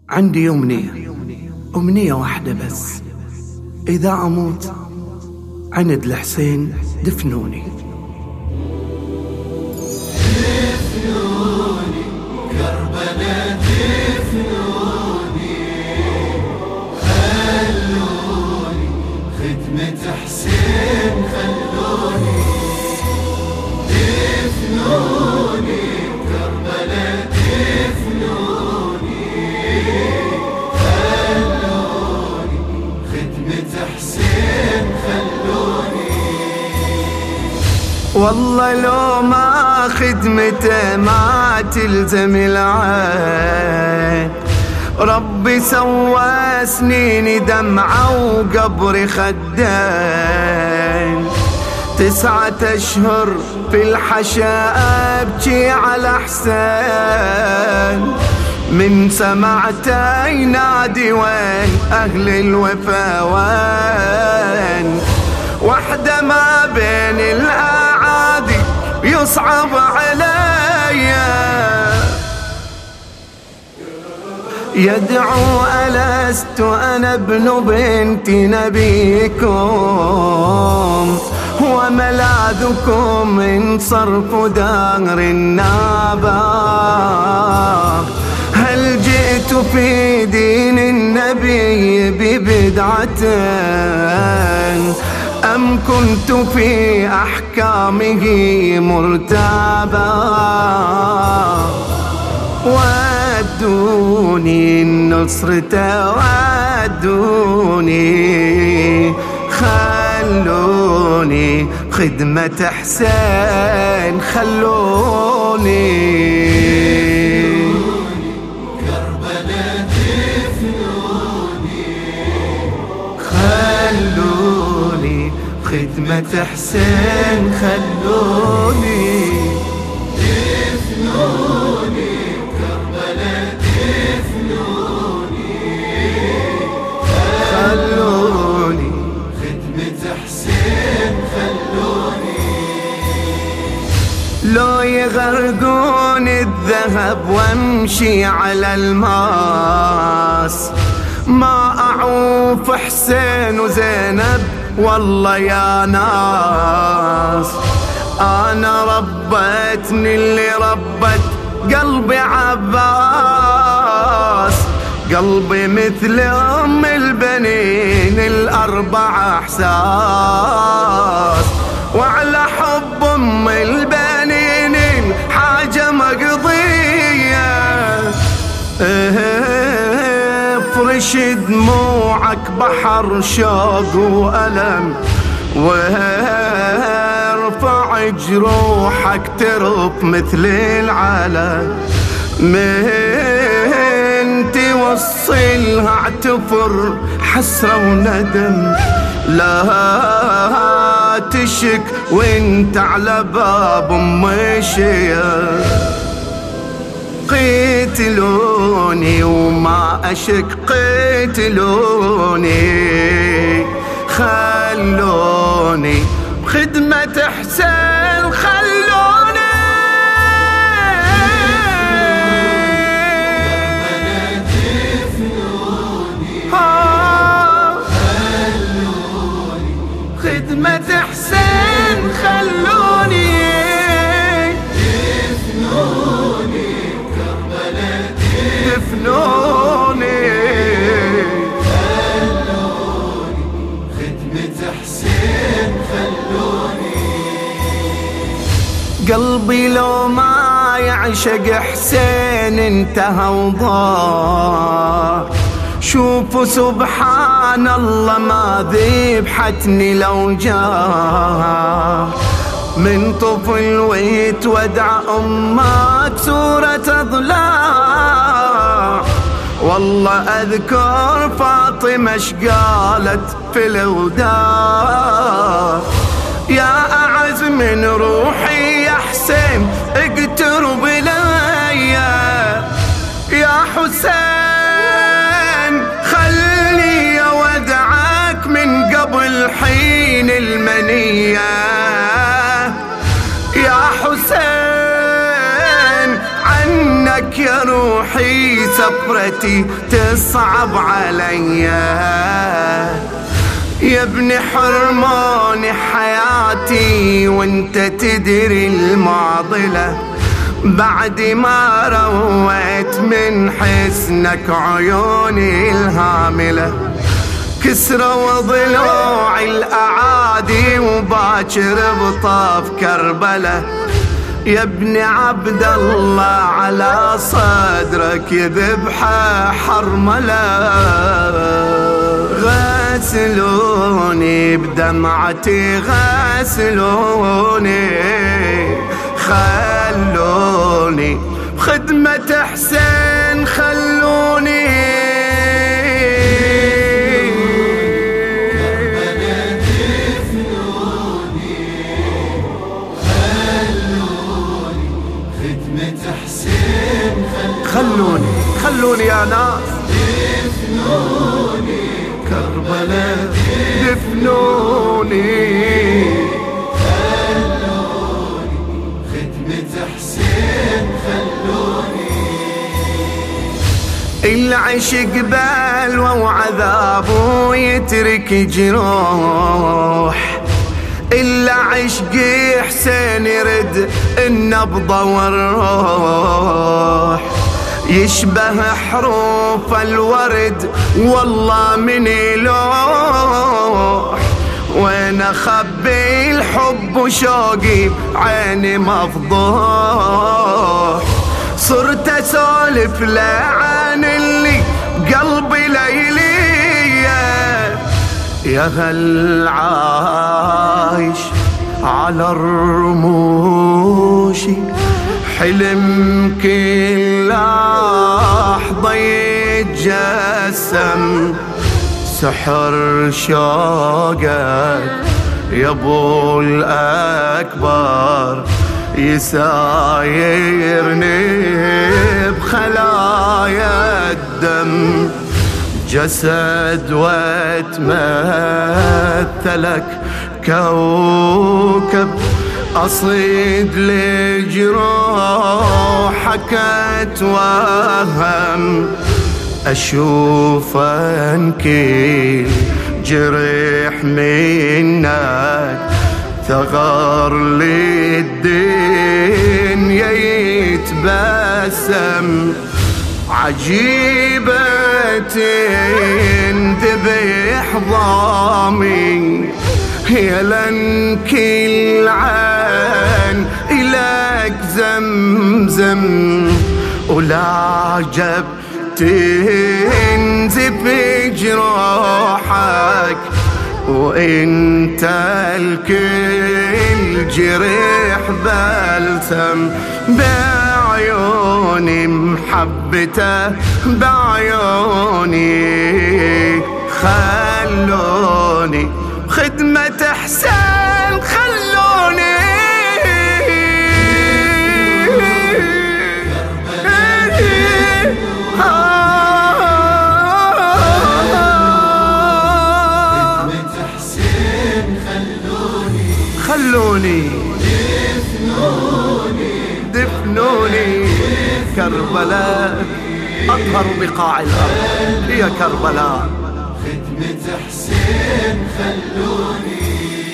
عندي أمنية واحدة بس، إذا أموت عند الحسين دفنوني. دفنوني كربلاء، دفنوني خلوني خدمة حسين، خلوني دفنوني كربلاء، دفنوني خلوني خدمة حسين، خلوني. والله لو ما خدمته ما تلزم العين، ربي سوى سنيني دمعة وقبري خدين، 9 أشهر في الحشا أبكي على حسين، من سمعته ينادي وين أهل الوفا وين، وحدة ما بين الأعادي يصعب عليا، يدعو ألست أنا ابن بنت نبيكم، وملاذكم من صرف دار النابا، هل جئت في دين النبي ببدعة أم كنت في أحكامه مرتابا، ودوني النصرة ودوني خلوني خدمة حسين، خلوني كربلاء، دفنوني خلوني خدمة حسين، خلوني دفنوني كربلاء، دفنوني خلوني خدمة حسين، خلوني. لو يغرقون الذهب وامشي على الماس، ما أعوف حسين وزينب والله يا ناس، أنا ربتني اللي ربت قلبي عباس، قلبي مثل أم البنين ال4 إحساس، وعلى حب أم البنين حاجة مقضية، افرش دموعك بحر شوق وألم، وارفع جروحك ترف مثل العلم، من توصلها اعتفر حسرة وندم، لا تشك وانت على باب مشية، قتلوني وما أشك قتلوني خلوني بخدمة حسين، خلوني خدمة حسين، خلوني دفنوني كربلاء، دفنوني خلوني خدمة حسين، خلوني. قلبي لو ما يعشق حسين انتهى وضاع، شوفوا سبحان الله ما ذبحتني لو جاه، من طفل ويتودع أمك سورة أضلاع، والله أذكر فاطمة شقالت في الوداع، يا أعز من روحي يا حسين اقترب إلي يا حسين، خلني ودعك من قبل حين المنية، يا حسين عنك وياك يا روحي سفرتي تصعب عليا، يا ابن حرماني حياتي وانت تدري المعضلة، بعد ما رويت من حسنك عيوني الهاملة، كسروا ضلوع الأعادي وباكر بطاف كربلة، يا ابن عبد الله على صدرك ذبحة حرملة، غسلوني بدمعتي غسلوني، خلوني بخدمة حسين خلوني، خلوني يا ناس دفنوني كربلاء، دفنوني خدمة حسين خلوني، العشق بلوى وعذابه يترك جروح، إلا عشق حسين يرد النبضة والروح، يشبه حروف الورد والله من يلوح، وين اخبي الحب وشوقي عيني مفضوح، صرت اسولف لعن اللي قلبي ليليه، يا هل عايش على الرموش حلم كل لحظة يتجسم، سحر شوقك يا ابو الأكبر يسايرني بخلايا الدم، جسد واتمثلك كوكب، أصيد لجروحك أتوهم، أشوف أنكي جريح منك، ثغر للدنيا يتبسم، عجيبة ذبح ضامي، يا لن كل عين إلك زمزم، ولا عجب تنزف جروحك، وانت الكل جريح بلسم، بعيوني محبته بعيوني، خلوني خدمة حسين خلوني، خدمة حسين خلوني دفنوني كربلاء، أطهر بقاع الأرض هي كربلاء، خدمة حسين خلوني.